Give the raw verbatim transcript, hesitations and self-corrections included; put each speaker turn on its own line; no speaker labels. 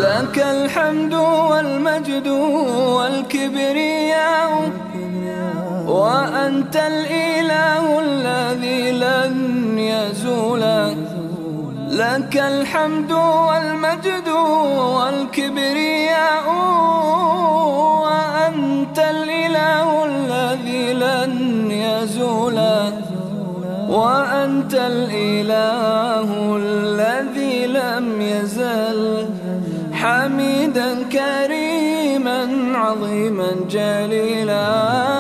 لك الحمد والمجد والكبرياء، وأنت الإله الذي لن يزول. لك الحمد والمجد والكبرياء، وأنت الإله الذي لن يزول. وأنت الإله الذي لم يزل حميدا كريما عظيما جليلا.